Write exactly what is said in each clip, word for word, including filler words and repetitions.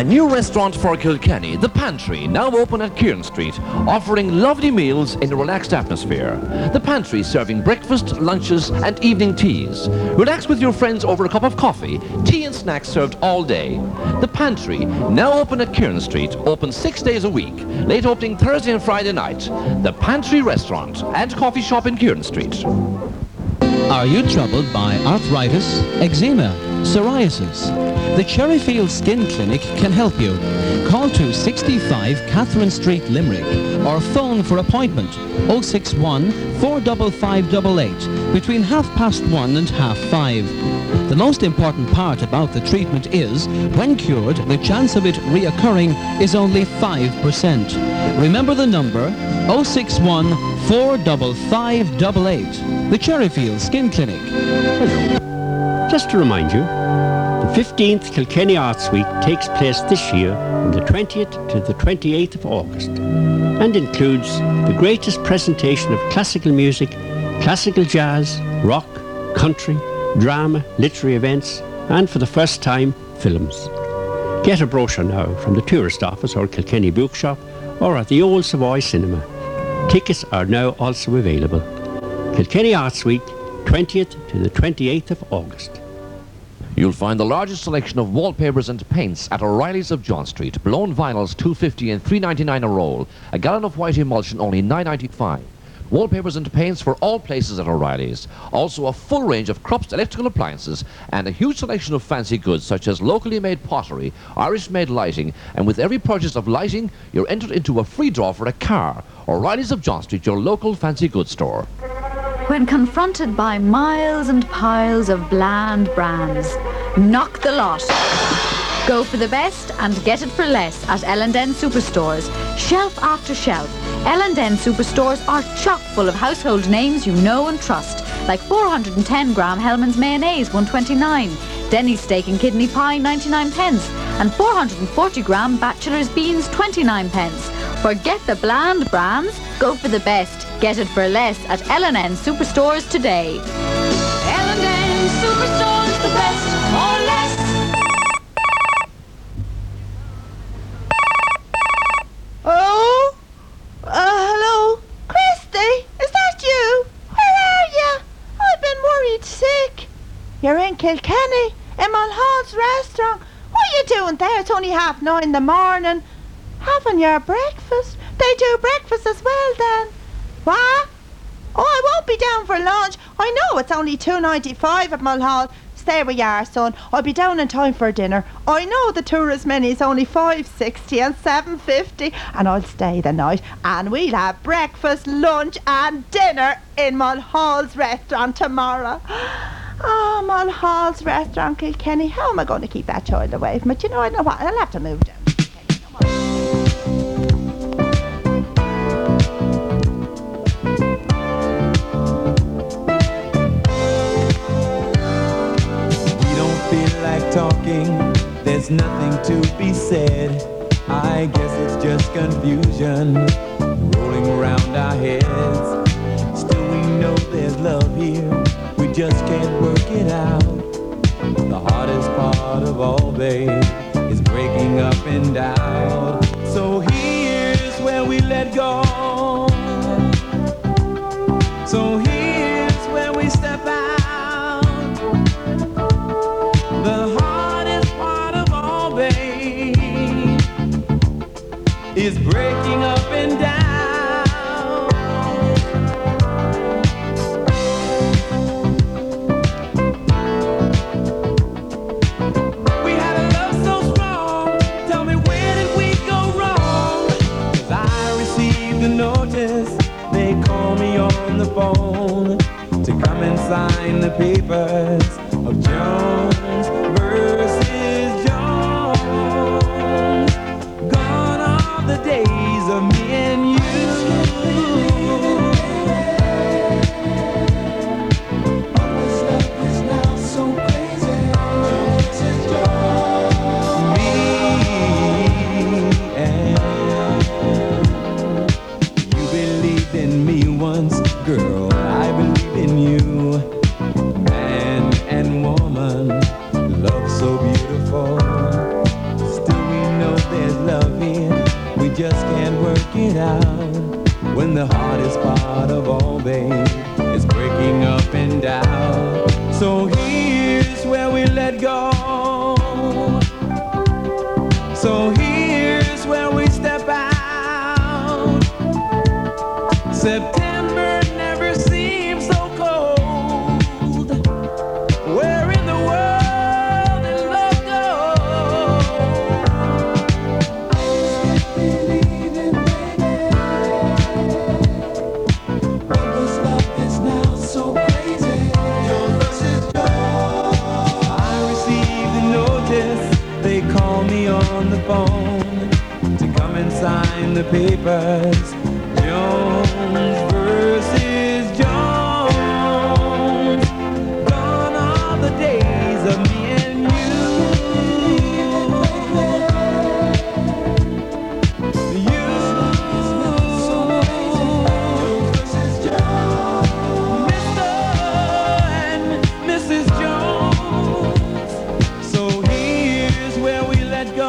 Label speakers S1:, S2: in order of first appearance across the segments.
S1: A new restaurant for Kilkenny, The Pantry, now open at Kieran Street, offering lovely meals in a relaxed atmosphere. The Pantry serving breakfast, lunches and evening teas. Relax with your friends over a cup of coffee, tea and snacks served all day. The Pantry, now open at Kieran Street, open six days a week, late opening Thursday and Friday night. The Pantry Restaurant and Coffee Shop in Kieran Street.
S2: Are you troubled by arthritis, eczema, psoriasis? The Cherryfield Skin Clinic can help you. Call to sixty-five Catherine Street, Limerick, or phone for appointment oh six one, four five five eight eight between half past one and half five. The most important part about the treatment is, when cured, the chance of it reoccurring is only five percent. Remember the number oh six one, four five five eight eight. The Cherryfield Skin Clinic.
S3: Hello. Just to remind you, the fifteenth Kilkenny Arts Week takes place this year from the twentieth to the twenty-eighth of August and includes the greatest presentation of classical music, classical jazz, rock, country, drama, literary events, and for the first time, films. Get a brochure now from the tourist office or Kilkenny Bookshop or at the Old Savoy Cinema. Tickets are now also available. Kilkenny Arts Week, twentieth to the twenty-eighth of August.
S1: You'll find the largest selection of wallpapers and paints at O'Reilly's of John Street. Blown vinyls two fifty and three ninety-nine a roll. A gallon of white emulsion only nine ninety-five. Wallpapers and paints for all places at O'Reilly's. Also a full range of Krupp's electrical appliances and a huge selection of fancy goods such as locally made pottery, Irish-made lighting, and with every purchase of lighting, you're entered into a free draw for a car. O'Reilly's of John Street, your local fancy goods store.
S4: When confronted by miles and piles of bland brands, knock the lot. Go for the best and get it for less at L and N Superstores. Shelf after shelf, L and N Superstores are chock full of household names you know and trust, like four hundred ten gram Hellmann's Mayonnaise, one twenty-nine, Denny's Steak and Kidney Pie, ninety-nine pence, and four hundred forty gram Bachelor's Beans, twenty-nine pence. Forget the bland brands, go for the best. Get it for less at L and N Superstores today. L and N Superstores, the best or less.
S5: Oh? Uh, hello? Christy, is that you? Where are you? I've been worried sick. You're in Kilkenny, in Mulhall's restaurant. What are you doing there? It's only half nine in the morning. Having your breakfast? They do breakfast as well then. What? Oh, I won't be down for lunch. I know it's only two ninety-five at Mulhall. Stay where you are, son. I'll be down in time for dinner. I know the tourist menu's only five sixty and seven fifty, and I'll stay the night, and we'll have breakfast, lunch and dinner in Mulhall's restaurant tomorrow. Oh, Mulhall's restaurant, Kilkenny. How am I going to keep that child away from it? You know, I know what, I'll have to move down.
S6: Talking, there's nothing to be said. I guess it's just confusion rolling around our heads. Still we know there's love here, we just can't work it out. The hardest part of all, babe, is breaking up and down. So here's where we let go. So here's where we step out. The hardest part of all, babe, is breaking up and down. We had a love so strong. Tell me, where did we go wrong? 'Cause I received a notice. They call me on the phone to come and sign the papers of Jones versus Jones. Gone are the days of me and you. All this love is now so crazy. Jones versus Jones. Me and you believed in me once, girl. I believed in you. Man and woman, love so beautiful. Still we it out when the hardest part of all, babe, is breaking up and down. So here's where we let go. So here's where we step out. September never seems so cold. Where in the world did love go? What was love is now so crazy. Joe versus Joe. I received a notice. They call me on the phone to come and sign the papers. Jones versus Jones. Gone are the days of me and you. You. Jones versus Jones. Mister and Missus Jones. So here's where we let go.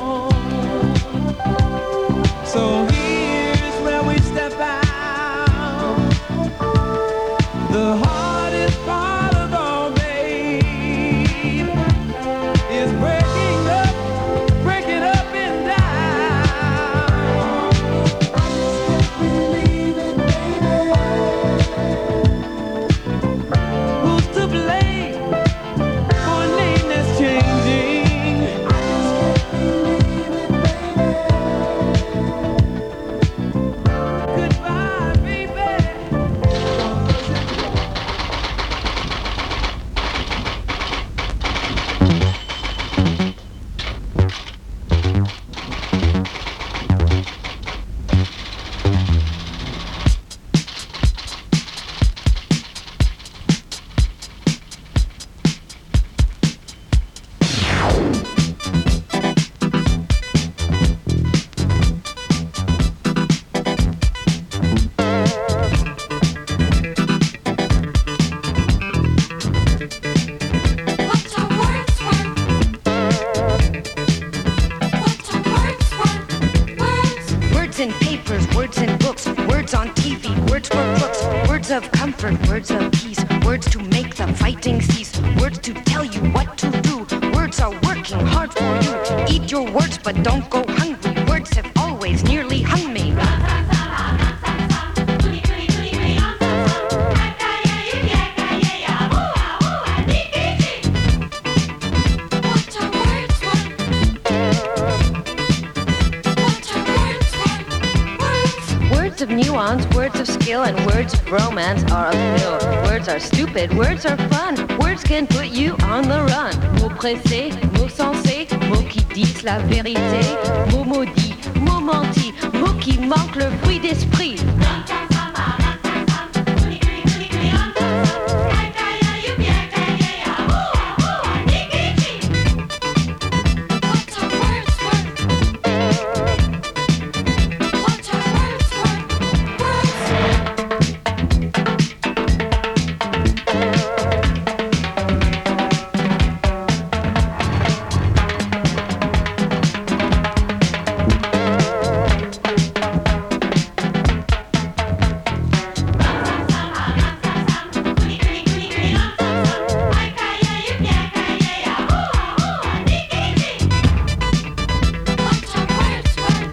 S6: So here's where we step out. The hardest part of all, babe, is breaking up, breaking up and down. I just can't believe it, baby. Who's to blame for a name that's changing? I just can't believe it, baby. Goodbye, baby.
S7: What's our words worth? What's our words worth? Words.
S8: Words in papers, words in books, words on T V, words for crooks, words of comfort, words of peace, words to make the fighting cease, words to tell you what to do. Words are working hard for you. Eat your words, but don't go hungry. Words have always nearly hung me.
S7: What's our words worth? What's our words worth? Words.
S8: Words of nuance, words of skill, and words of romance are a pill. Words are stupid, words are fun. Words can put you on the run. Mots pressés, mots sensés, mots qui disent la vérité. Mots maudits, mots mentis, mots qui manquent le fruit d'esprit.
S7: What's our words worth? What's our words worth? Words. What's our words worth?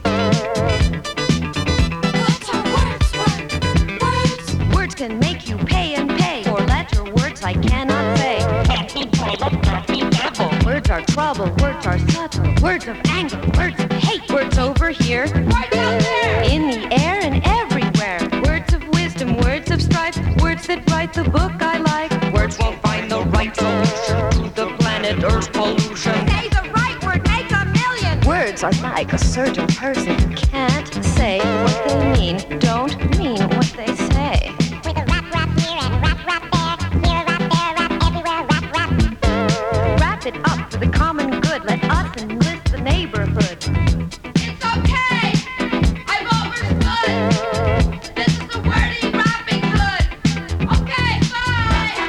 S7: What's our words worth? Words.
S8: Words can make you pay and pay. For letter words I cannot say. Words are trouble, words are subtle. Words of anger, words of hate. Words over here,
S7: Words out there.
S8: in the air and everywhere. Words of wisdom, words of strife. Words that write the book I like. Words won't find the right solution to the planet Earth's pollution.
S7: Say the right word, make a million.
S8: Words are like a certain person who can't say what they mean, don't mean what they say.
S9: With a rap rap here and rap rap there, here a rap there, rap everywhere, rap rap.
S8: Wrap it up for the common good. Let us enlist the neighborhood.
S7: It's okay. I've overstood. This is the wordy rapping hood. Okay, bye.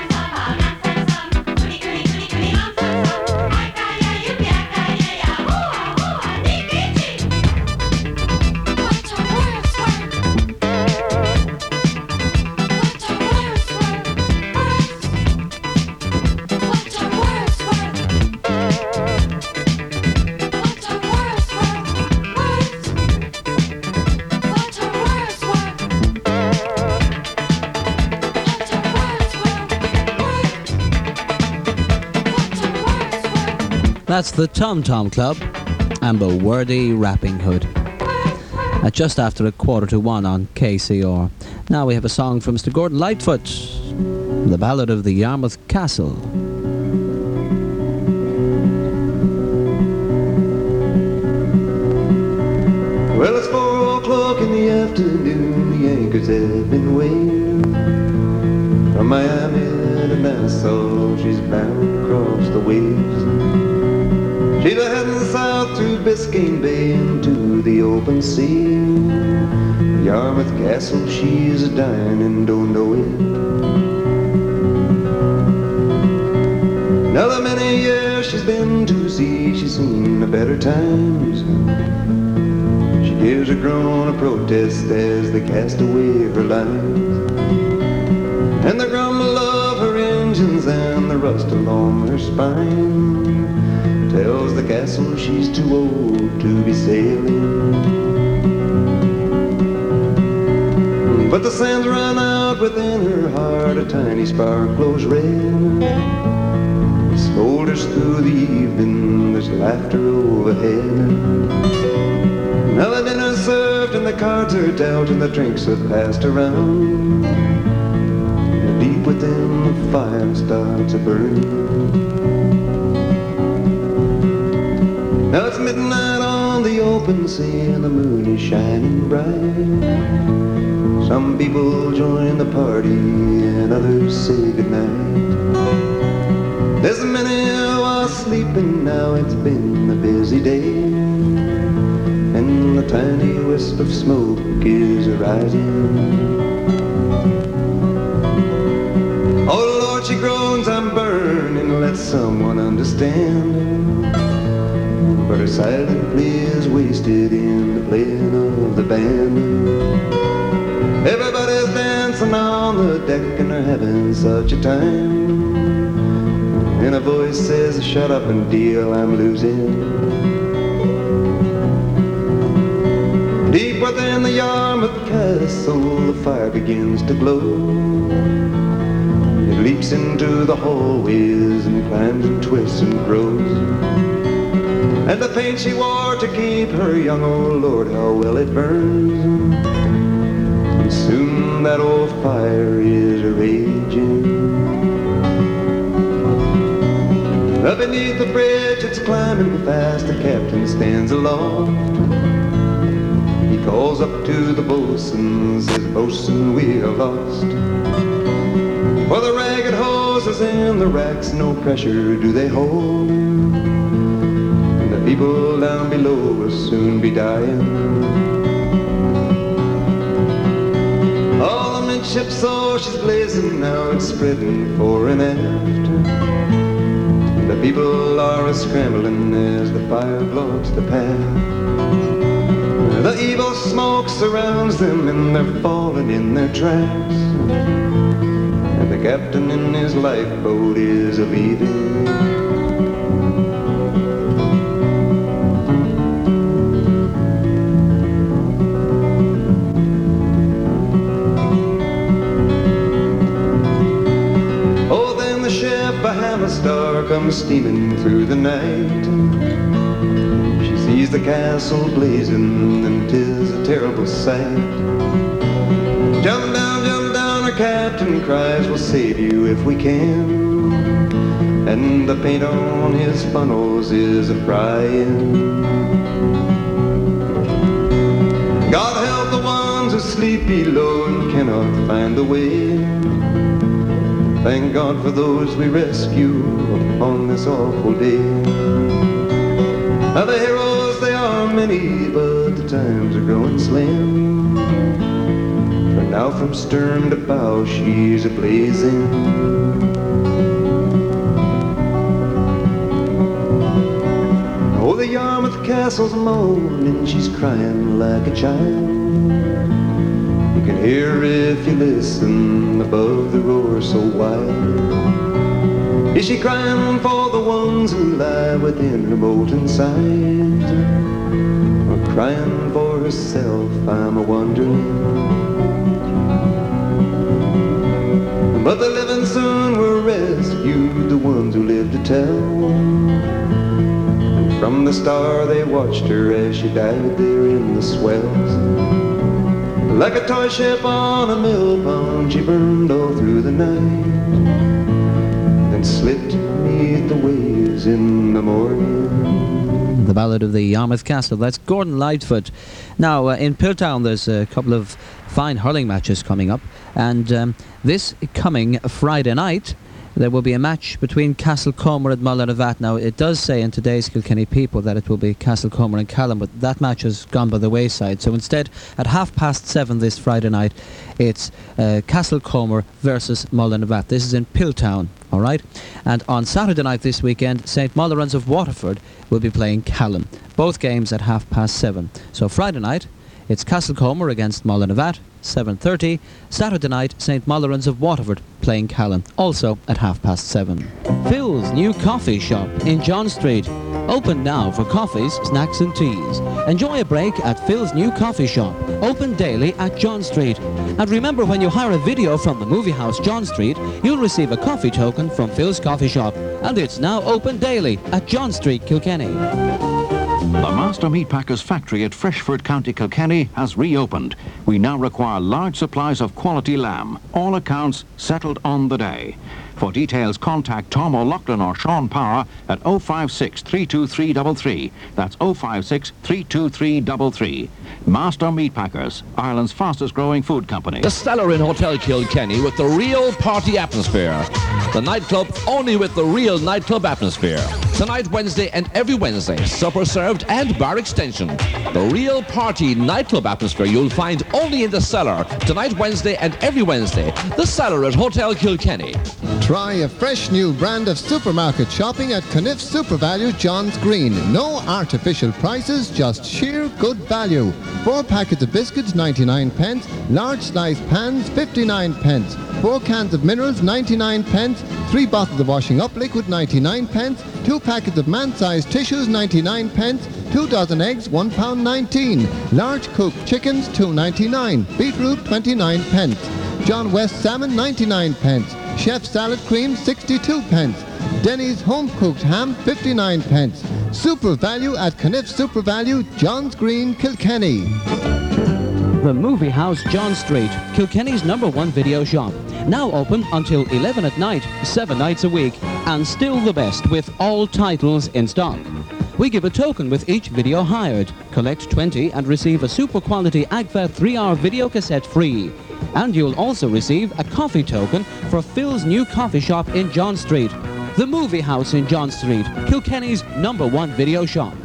S7: What's our
S2: That's the Tom Tom Club and the Wordy Rapping Hood. At just after a quarter to one on K C R. Now we have a song from Mister Gordon Lightfoot, the Ballad of the Yarmouth Castle.
S10: Well, it's four o'clock in the afternoon, the anchors have been weighed. From Miami to Nassau, she's bound across the waves. She's heading south through Biscayne Bay into the open sea. Yarmouth Castle, she's a dying and don't know it. Now the many years she's been to sea, she's seen the better times. She gives a groan of protest as they cast away her lines. And the grumble of her engines and the rust along her spine tells the castle she's too old to be sailing. But the sands run out within her heart, a tiny spark glows red. It smolders through the evening, there's laughter overhead. Now the dinner's served and the cards are dealt and the drinks are passed around. And deep within the fire starts a burning. Now it's midnight on the open sea and the moon is shining bright. Some people join the party and others say goodnight. There's many who are sleeping now, it's been a busy day. And the tiny wisp of smoke is rising. Oh Lord, she groans, I'm burning, let someone understand. But her silent plea is wasted in the playing of the band. Everybody's dancing on the deck and they're having such a time. And a voice says, shut up and deal, I'm losing. Deep within the Yarmouth Castle, the fire begins to glow. It leaps into the hallways and climbs and twists and grows. And the paint she wore to keep her young, oh Lord, how well it burns. And soon that old fire is raging. Up beneath the bridge it's climbing fast, the captain stands aloft. He calls up to the boatswain, says, boatswain, we are lost. For the ragged hoses in the racks, no pressure do they hold. People down below will soon be dying. All the midship saw she's blazing now, it's spreading fore and aft. The people are a-scrambling as the fire blocks the path. The evil smoke surrounds them and they're falling in their tracks. And the captain in his lifeboat is a-leaving. A star comes steaming through the night. She sees the castle blazing and 'tis a terrible sight. Jump down, jump down, our captain cries, we'll save you if we can. And the paint on his funnels is a-frying. God help the ones who sleep below and cannot find the way. Thank God for those we rescue upon this awful day. Now the heroes, they are many, but the times are growing slim. For now from stern to bow, she's a-blazing. Oh, the Yarmouth Castle's moaning, she's crying like a child. You can hear her if you listen above the roar so wild. Is she crying for the ones who lie within her molten sides? Or crying for herself, I'm a-wondering. But the living soon were rescued, the ones who live to tell. star, they watched her as she died there in the swells. Like a toy ship on a mill pond, she burned all through the night, then slipped beneath the waves in the morning.
S2: The Ballad of the Yarmouth Castle. That's Gordon Lightfoot. Now, uh, in Piltown, there's a couple of fine hurling matches coming up, and um, this coming Friday night, there will be a match between Castlecomer and Mullinavat. Now, it does say in today's Kilkenny People that it will be Castlecomer and Callan, but that match has gone by the wayside. So instead, at half past seven this Friday night, it's uh, Castlecomer versus Mullinavat. This is in Piltown, all right? And on Saturday night this weekend, Saint Mullorans of Waterford will be playing Callan. Both games at half past seven. So Friday night, it's Castlecomer against Mullinavat, seven thirty. Saturday night, Saint Mullorans of Waterford playing Callan, also at half past seven. Phil's new coffee shop in John Street. Open now for coffees, snacks and teas. Enjoy a break at Phil's new coffee shop. Open daily at John Street. And remember, when you hire a video from the movie house John Street, you'll receive a coffee token from Phil's coffee shop. And it's now open daily at John Street, Kilkenny.
S11: The Master Meat Packers factory at Freshford, County Kilkenny has reopened. We now require large supplies of quality lamb. All accounts settled on the day. For details, contact Tom O'Loughlin or Sean Power at oh five six, three two three three three. That's oh five six, three two three three three. Master Meat Packers, Ireland's fastest growing food company.
S1: The Stellar in Hotel Kilkenny with the real party atmosphere. The nightclub only with the real nightclub atmosphere. Tonight, Wednesday and every Wednesday, supper served and bar extension. The real party nightclub atmosphere you'll find only in the Cellar. Tonight, Wednesday and every Wednesday. The Cellar at Hotel Kilkenny.
S12: Try a fresh new brand of supermarket shopping at Caniff Super Value John's Green. No artificial prices, just sheer good value. Four packets of biscuits, ninety-nine pence. Large sliced pans, fifty-nine pence. Four cans of minerals, ninety-nine pence. Three bottles of washing up liquid, ninety-nine pence. Two packets of man-sized tissues, ninety-nine pence. Two dozen eggs, one pound nineteen. Large cooked chickens, two ninety-nine. Beetroot, twenty-nine pence. John West salmon, ninety-nine pence. Chef salad cream, sixty-two pence. Denny's home cooked ham, fifty-nine pence. Super value at Caniff Super Value, John's Green, Kilkenny.
S2: The Movie House John Street, Kilkenny's number one video shop. Now open until eleven at night, seven nights a week, and still the best with all titles in stock. We give a token with each video hired. Collect twenty and receive a super quality Agfa three hour video cassette free. And you'll also receive a coffee token for Phil's new coffee shop in John Street. The Movie House in John Street, Kilkenny's number one video shop.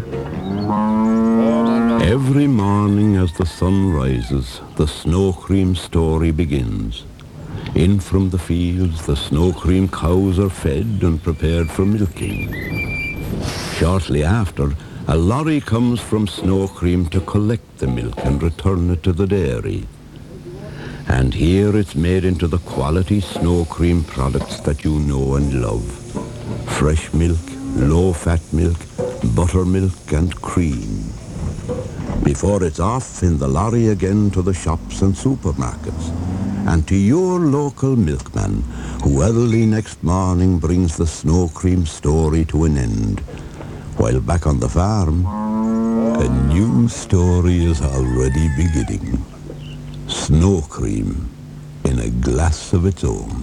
S13: Every morning as the sun rises, the snow cream story begins. In from the fields, the snow cream cows are fed and prepared for milking. Shortly after, a lorry comes from Snow Cream to collect the milk and return it to the dairy. And here it's made into the quality Snow Cream products that you know and love. Fresh milk, low-fat milk, buttermilk and cream. Before it's off in the lorry again to the shops and supermarkets, and to your local milkman, who early next morning brings the Snow Cream story to an end, while back on the farm, a new story is already beginning. Snow Cream in a glass of its own.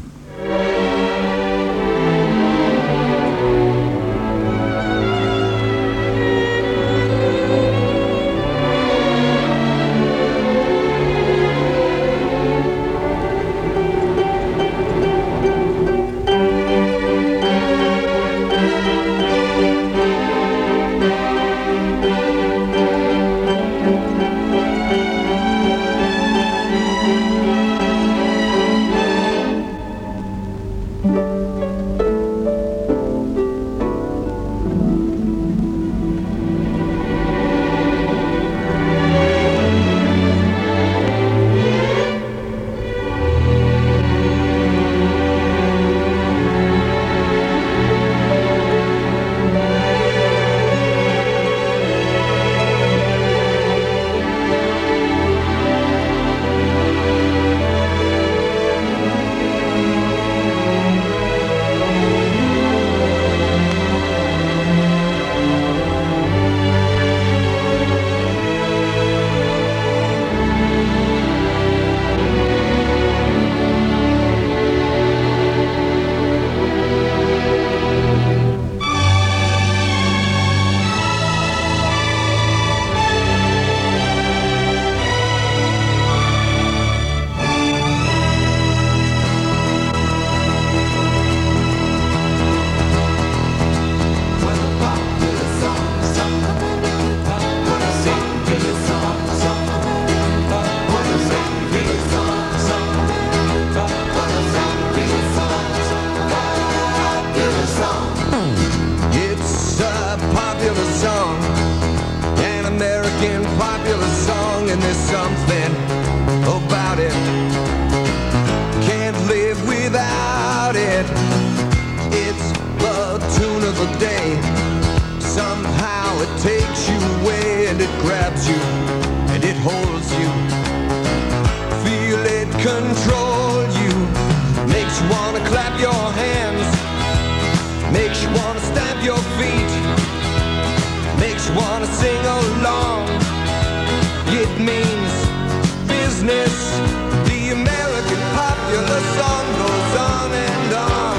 S6: it. It's the tune of the day. Somehow it takes you away and it grabs you and it holds you. Feel it control you. Makes you wanna clap your hands. Makes you wanna stamp your feet. Makes you wanna sing along. It means business. The American popular song goes on and on.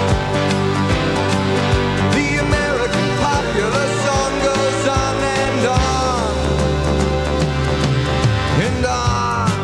S6: The American popular song goes on and on and on.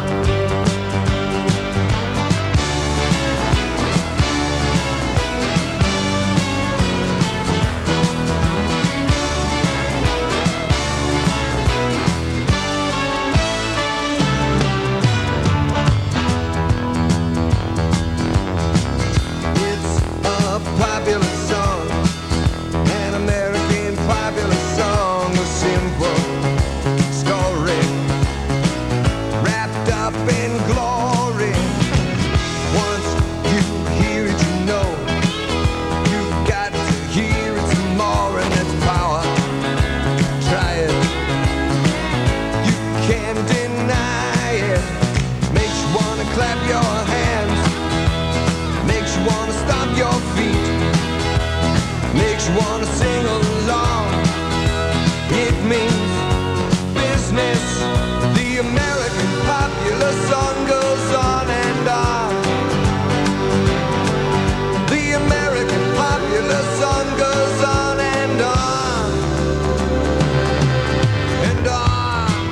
S6: Popular song, an American popular song, a simple story wrapped up in glory. Once you hear it, you know you've got to hear it some more, and that's power. Try it, you can't deny it. Makes you wanna clap your hands, makes you wanna stomp your feet. Makes you wanna sing along. It means business. The American popular song goes on and on. The American popular song goes on and on and on.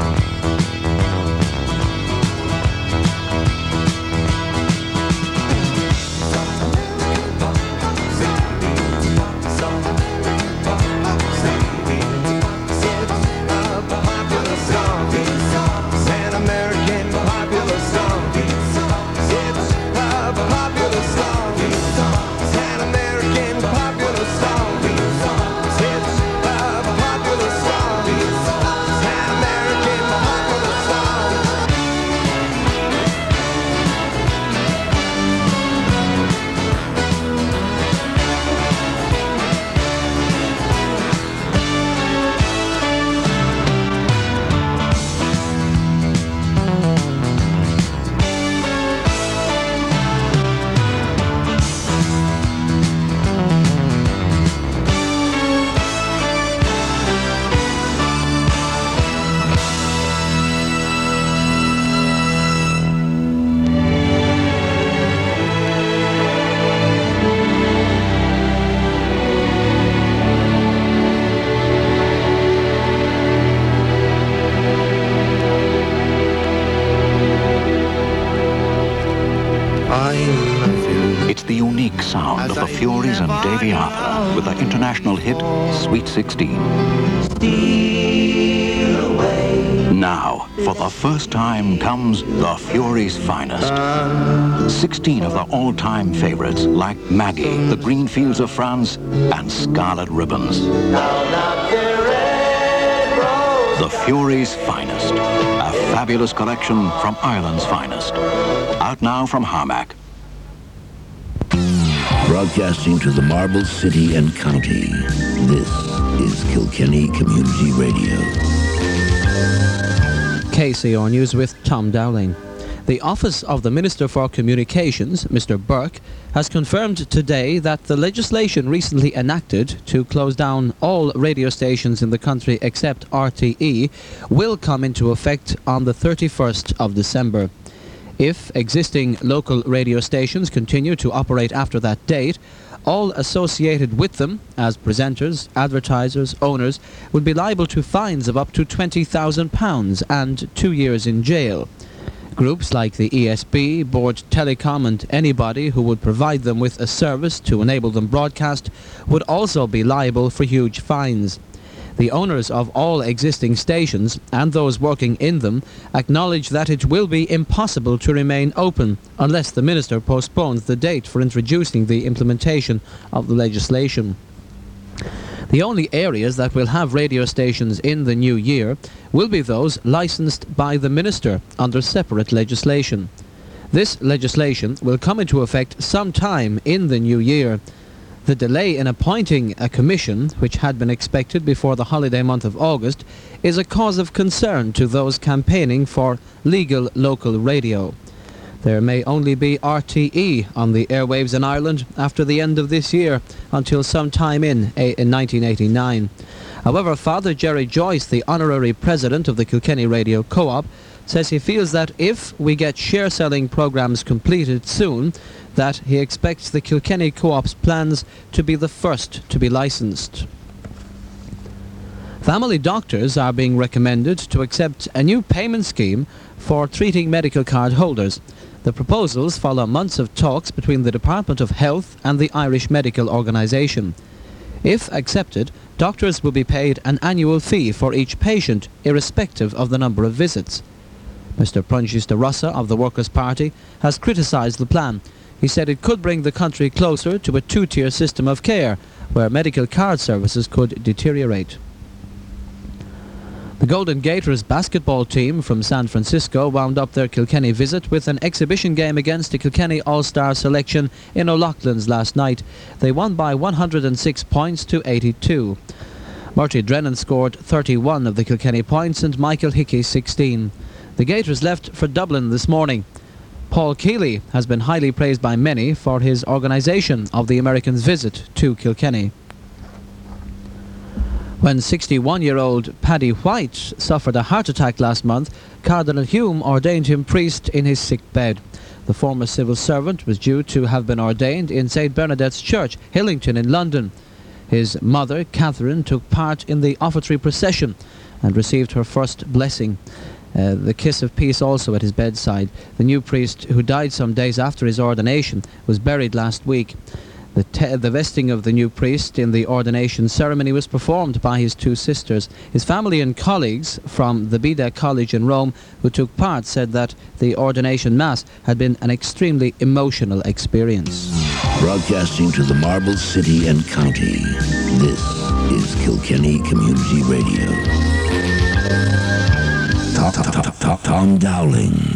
S11: It's the unique sound of the Furies and Davy Arthur with the international hit Sweet sixteen. Now, for the first time, comes the Furies' finest. sixteen of the all-time favorites like Maggie, The Green Fields of France, and Scarlet Ribbons. The Furies' finest. A fabulous collection from Ireland's finest. Out now from Harmac.
S14: Broadcasting to the Marble City and County, this is Kilkenny Community Radio.
S2: K C R News with Tom Dowling. The Office of the Minister for Communications, Mister Burke, has confirmed today that the legislation recently enacted to close down all radio stations in the country except R T E will come into effect on the thirty-first of December. If existing local radio stations continue to operate after that date, all associated with them, as presenters, advertisers, owners, would be liable to fines of up to twenty thousand pounds and two years in jail. Groups like the E S B, Board Telecom and anybody who would provide them with a service to enable them broadcast would also be liable for huge fines. The owners of all existing stations and those working in them acknowledge that it will be impossible to remain open unless the Minister postpones the date for introducing the implementation of the legislation. The only areas that will have radio stations in the new year will be those licensed by the Minister under separate legislation. This legislation will come into effect sometime in the new year. The delay in appointing a commission, which had been expected before the holiday month of August, is a cause of concern to those campaigning for legal local radio. There may only be R T E on the airwaves in Ireland after the end of this year, until sometime in, in nineteen eighty-nine. However, Father Jerry Joyce, the honorary president of the Kilkenny Radio Co-op, says he feels that if we get share-selling programmes completed soon, that he expects the Kilkenny Co-op's plans to be the first to be licensed. Family doctors are being recommended to accept a new payment scheme for treating medical card holders. The proposals follow months of talks between the Department of Health and the Irish Medical Organisation. If accepted, doctors will be paid an annual fee for each patient, irrespective of the number of visits. Mister Prunchis de Rossa of the Workers' Party has criticised the plan. He said it could bring the country closer to a two-tier system of care, where medical card services could deteriorate. The Golden Gators basketball team from San Francisco wound up their Kilkenny visit with an exhibition game against the Kilkenny All-Star selection in O'Loughlin's last night. They won by one hundred six points to eighty-two. Murty Drennan scored thirty-one of the Kilkenny points and Michael Hickey sixteen. The Gators left for Dublin this morning. Paul Keeley has been highly praised by many for his organisation of the Americans' visit to Kilkenny. When sixty-one-year-old Paddy White suffered a heart attack last month, Cardinal Hume ordained him priest in his sick bed. The former civil servant was due to have been ordained in Saint Bernadette's Church, Hillington in London. His mother, Catherine, took part in the offertory procession and received her first blessing. Uh, the kiss of peace also at his bedside. The new priest, who died some days after his ordination, was buried last week. The, te- the vesting of the new priest in the ordination ceremony was performed by his two sisters. His family and colleagues from the Beda College in Rome who took part said that the ordination mass had been an extremely emotional experience.
S14: Broadcasting to the Marble City and County, this is Kilkenny Community Radio. Tom, Tom, Tom, Tom, Tom Dowling.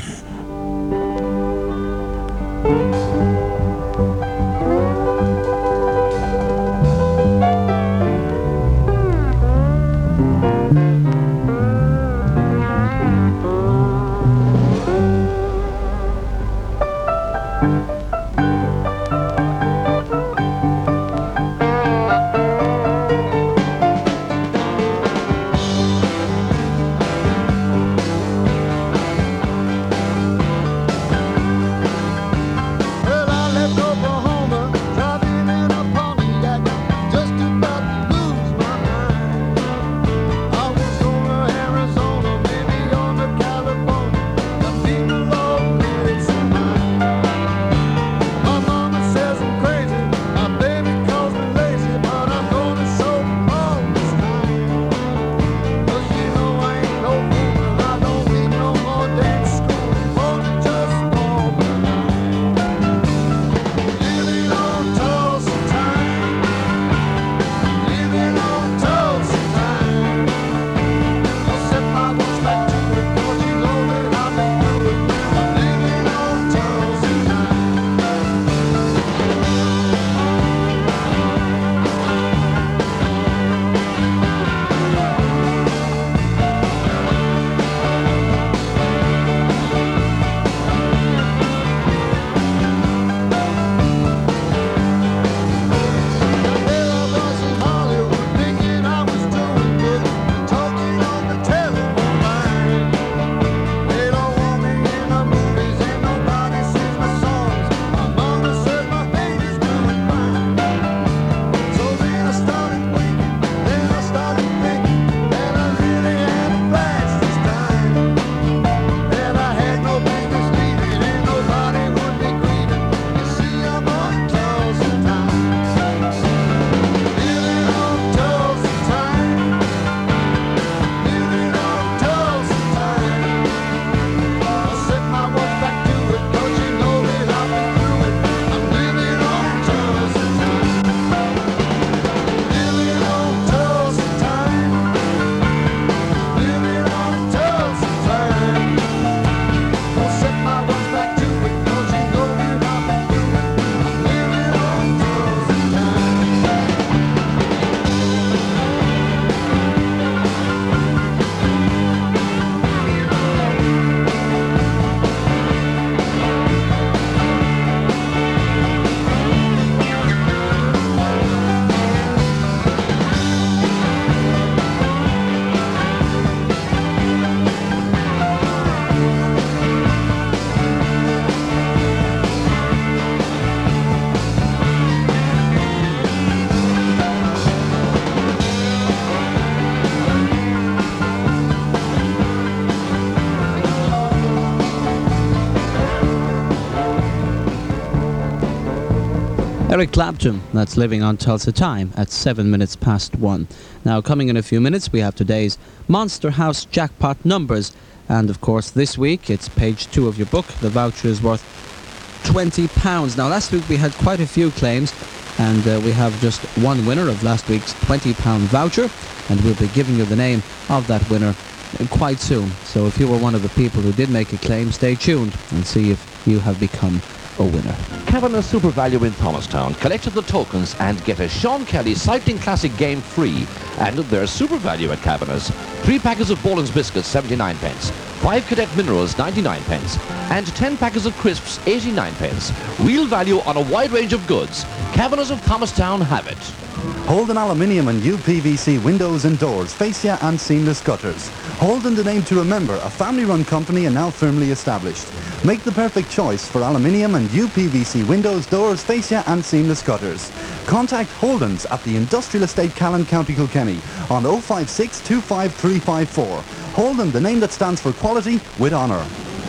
S2: Eric Clapton, that's Living on Tulsa Time at seven minutes past one. Now, coming in a few minutes, we have today's Monster House jackpot numbers. And of course, this week, it's page two of your book. The voucher is worth twenty pounds. Now, last week we had quite a few claims, and uh, we have just one winner of last week's twenty pound voucher, and we'll be giving you the name of that winner quite soon. So if you were one of the people who did make a claim, stay tuned and see if you have become a winner.
S1: Kavanagh Super Value in Thomastown. Collect the tokens and get a Sean Kelly Cycling Classic game free. And there's Super Value at Kavanagh's. Three packets of Boland's biscuits, seventy-nine pence. Five Cadet Minerals, ninety-nine pence. And ten packets of crisps, eighty-nine pence. Real value on a wide range of goods. Kavanagh's of Thomastown have it.
S15: Holden Aluminium and U P V C windows and doors, fascia and seamless gutters. Holden, the name to remember, a family-run company and now firmly established. Make the perfect choice for aluminium and U P V C windows, doors, fascia and seamless gutters. Contact Holden's at the Industrial Estate, Callan, County Kilkenny on oh five six, two five three five four. Holden, the name that stands for quality with honour.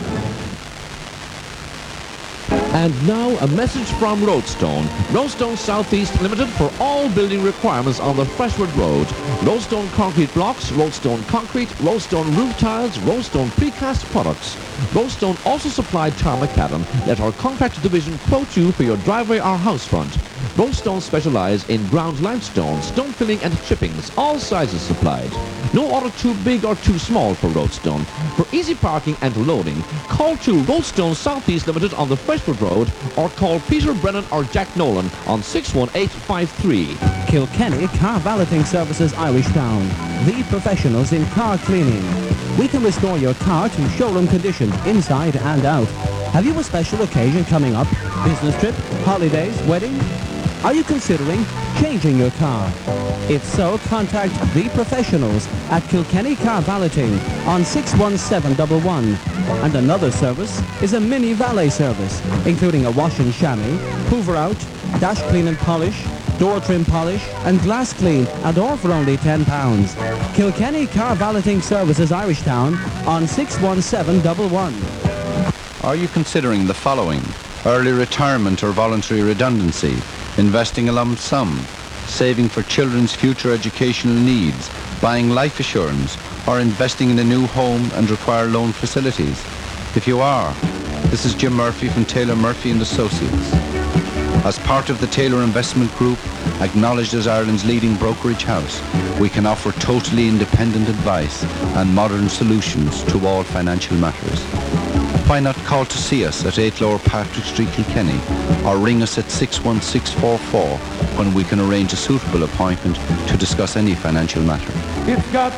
S1: And now a message from Roadstone. Roadstone Southeast Limited for all building requirements on the Freshwood Road. Roadstone concrete blocks, Roadstone concrete, Roadstone roof tiles, Roadstone precast products. Roadstone also supplied Tar Macadam. Let our contract division quote you for your driveway or house front. Roadstone specialise in ground limestone, stone filling and chippings, all sizes supplied. No order too big or too small for Roadstone. For easy parking and loading, call to Roadstone Southeast Limited on the Freshwood Road or call Peter Brennan or Jack Nolan on six one eight five three.
S2: Kilkenny Car Valeting Services Irish Town, the professionals in car cleaning. We can restore your car to showroom condition, inside and out. Have you a special occasion coming up? Business trip? Holidays? Wedding? Are you considering changing your car? If so, contact the professionals at Kilkenny Car Valeting on six one seven one one. And another service is a mini valet service, including a wash and chamois, hoover out, dash clean and polish, door trim polish and glass clean, and all for only ten pounds. Kilkenny Car Valeting Services Irish Town on six one seven one one.
S16: Are you considering the following? Early retirement or voluntary redundancy, investing a lump sum, saving for children's future educational needs, buying life assurance, or investing in a new home and require loan facilities? If you are, this is Jim Murphy from Taylor Murphy and Associates. As part of the Taylor Investment Group, acknowledged as Ireland's leading brokerage house, we can offer totally independent advice and modern solutions to all financial matters. Why not call to see us at eight Lower Patrick Street, Kilkenny, or ring us at six one six four four when we can arrange a suitable appointment to discuss any financial matter.
S6: It's got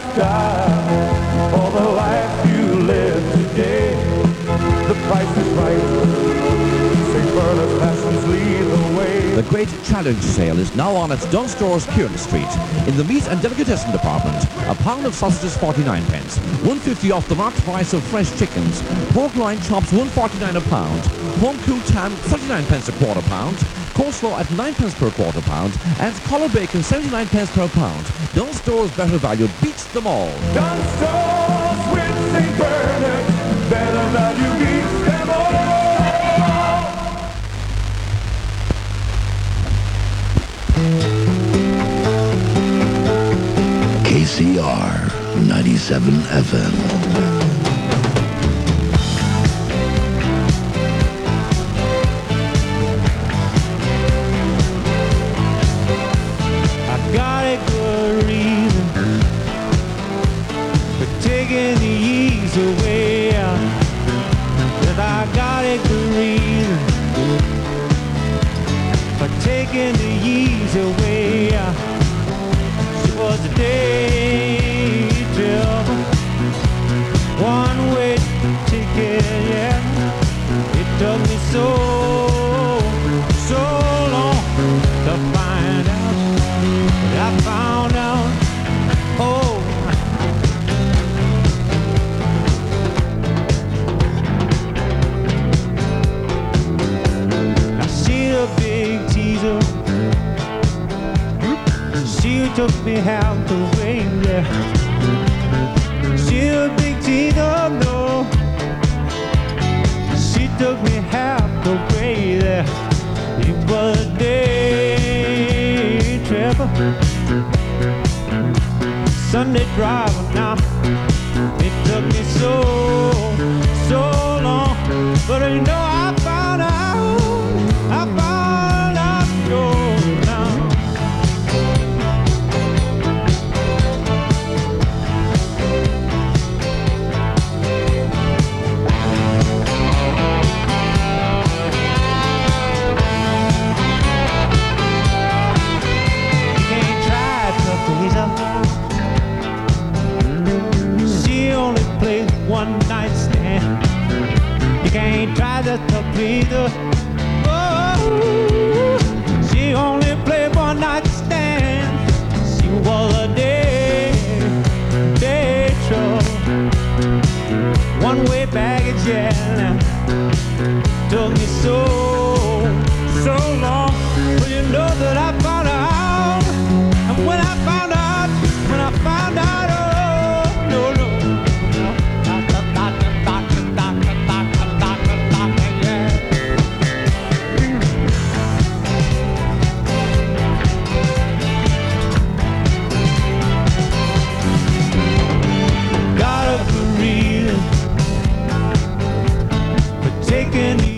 S6: style for the life you live today. The price is right. Saint Bernard Fashions lead the way.
S1: The Great Challenge Sale is now on at Dunn Stores, Kieran Street. In the meat and delicatessen department, a pound of sausages forty-nine pence, one fifty off the marked price of fresh chickens, pork loin chops one forty-nine a pound, home cooked ham thirty-nine pence a quarter pound, coleslaw at nine pence per quarter pound, and collar bacon seventy-nine pence per pound. Dunn Stores better value beats them all.
S6: Dunn Stores with Saint Bernard, better value beats them all.
S14: K C R ninety-seven F M.
S6: Got a good reason for taking the ease away. That I got a good reason for taking the ease away. She was a day till one way ticket, yeah. It took me so, so long to find out. I found out, oh, now she a big teaser. She took me half the way, yeah. She a big teaser, no. She took me half the way there. It was a day tripper, Sunday driver now. It took me so, so long, but you know